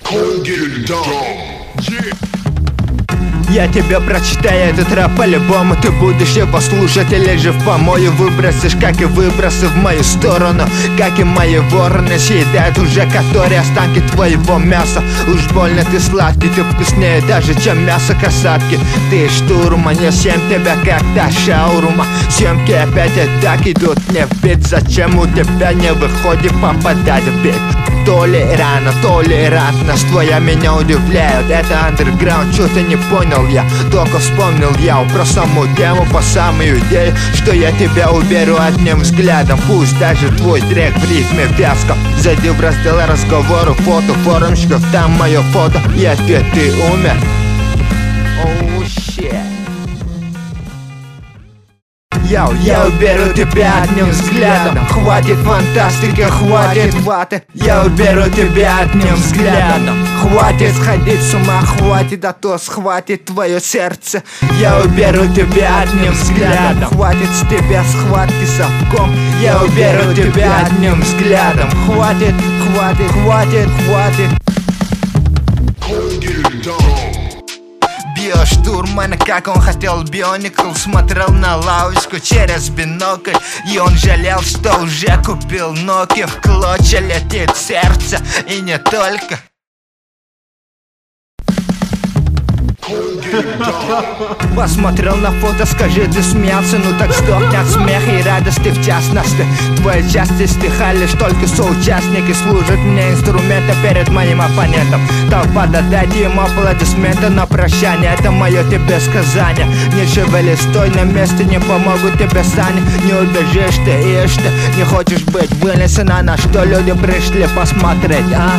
Я тебе прочитаю этот рэп по-любому. Ты будешь его слушать или же в помою выбросишь, как и выбросы в мою сторону. Как и мои вороны съедают уже которые останки твоего мяса. Уж больно ты сладкий, ты вкуснее даже, чем мясо касатки. Ты штурма, не съем тебя как та шаурма. Съемки опять и так идут не в бит. Зачем у тебя не выходит попадать в бит? Толерантно, твоя меня удивляют. Это андерграунд, что-то не понял я. Только вспомнил я про саму тему, по самую идею, что я тебя уберу одним взглядом. Пусть даже твой трек в ритме вязко. Зайди в раздел разговору, фото форумщиков, там мое фото и ответ: ты умер. Oh shit. Я уберу тебя одним взглядом. Хватит фантастики, хватит ваты. Я уберу тебя одним взглядом. Хватит сходить с ума, хватит, а то схватит твое сердце. Я уберу тебя одним взглядом. Хватит с тебя схватки совком. Я уберу тебя одним взглядом. Хватит. Биоштурман, как он хотел Бионикл, смотрел на лавочку через бинокль. И он жалел, что уже купил Nokia. В клочья летит сердце, и не только. Посмотрел на фото, скажи, ты смеялся? Ну так сдохни от смеха и радости в частности. Твои части стиха лишь только соучастники. Служат мне инструментом перед моим оппонентом. Толпа, дайте ему аплодисменты на прощание. Это мое тебе сказание. Не шевелись, стой на месте, не помогут тебе сани. Не убежишь ты, ишь ты. Не хочешь быть вынесен, а на что люди пришли посмотреть, а?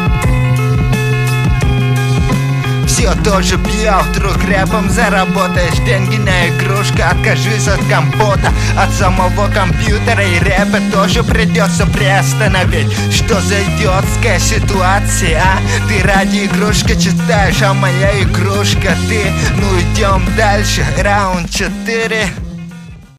Все тоже пьё, вдруг рэпом заработаешь деньги на игрушку. Откажись от компота, от самого компьютера, и рэпа тоже придется приостановить. Что за идиотская ситуация, а? Ты ради игрушки читаешь, а моя игрушка ты. Ну идем дальше, раунд 4.